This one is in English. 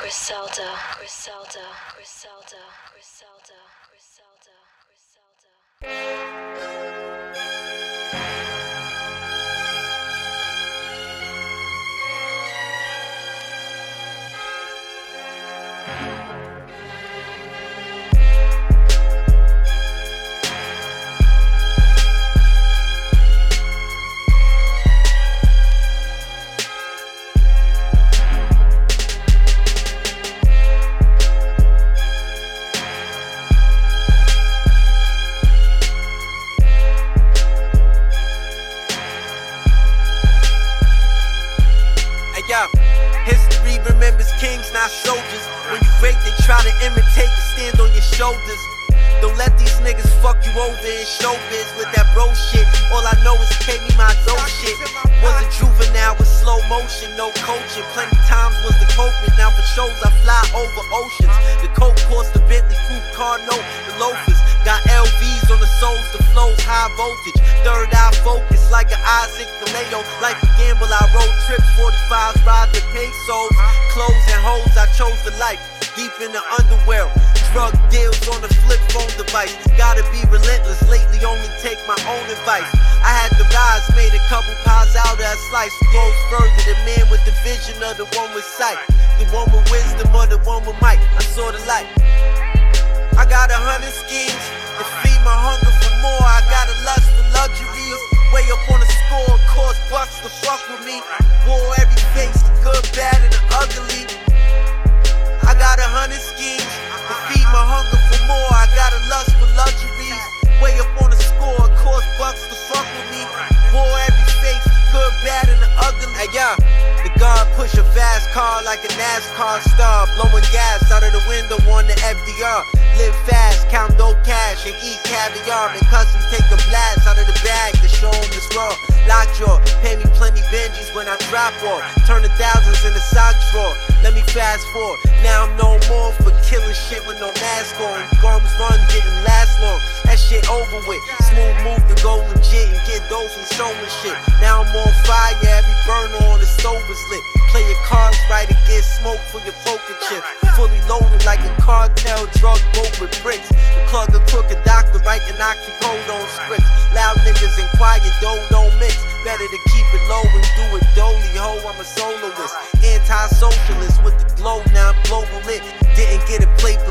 Griselda, Griselda, Griselda, Griselda, Griselda, Griselda. Yo, history remembers kings, not soldiers. When you break, they try to imitate and stand on your shoulders. Don't let these niggas fuck you over in showbiz with that bro shit. All I know is pay me my dough shit. Was a juvenile with slow motion, no coaching. Plenty times was the culprit. Now for shows I fly over oceans. The coke cost the Bentley coupe car note. The loafers got LVs on the soles. The flows high voltage. Third eye focus like an Isaac Vallejo. Like a gamble, I road trips, 45s, ride the pesos. Clothes and hoes, I chose the life. Deep in the underworld. Drug deals on the flip phone device. Gotta be relentless, lately only take my own advice. I had the rise, made a couple pies out of a slice. Goes further, the man with the vision of the one with sight. The one with wisdom or the one with might. I saw the light. I got 100 schemes to feed my hunger for more. I got a lust for luxuries. Way up on the score, cost bucks to fuck with me. Wore every face, the good, bad, and the ugly. I got 100 schemes to feed my hunger for more. I got a lust for luxuries. Way up on the score, cost bucks to fuck with me. Wore every face, the good, bad, and the ugly. Hey, yeah, the guard push a fast car like a NASCAR star. Blowing gas out of the window on the FDR. Live fast, count dough cash, and eat caviar. And cousins take a blast out of the bag to show them it's raw. Lockjaw, pay me plenty Benjis when I drop off. Turn the thousands in the sock drawer. Let me fast forward. Now I'm no more for killing shit with no mask on. Gums run, didn't last long. That shit over with. Smooth move to go legit and get those from showmanship. Now I'm on fire, every burner on the stove is lit. Play your cards right and get smoke for your poker chips. Fully loaded like a cartel drug boat with bricks. The plug a crooked doctor writing oxycodone scripts. Loud niggas and quiet dough don't mix. Better to keep it low and do it dolly. Ho, I'm a soloist. Anti-socialist with the glow, now I'm global lit. Didn't get a plate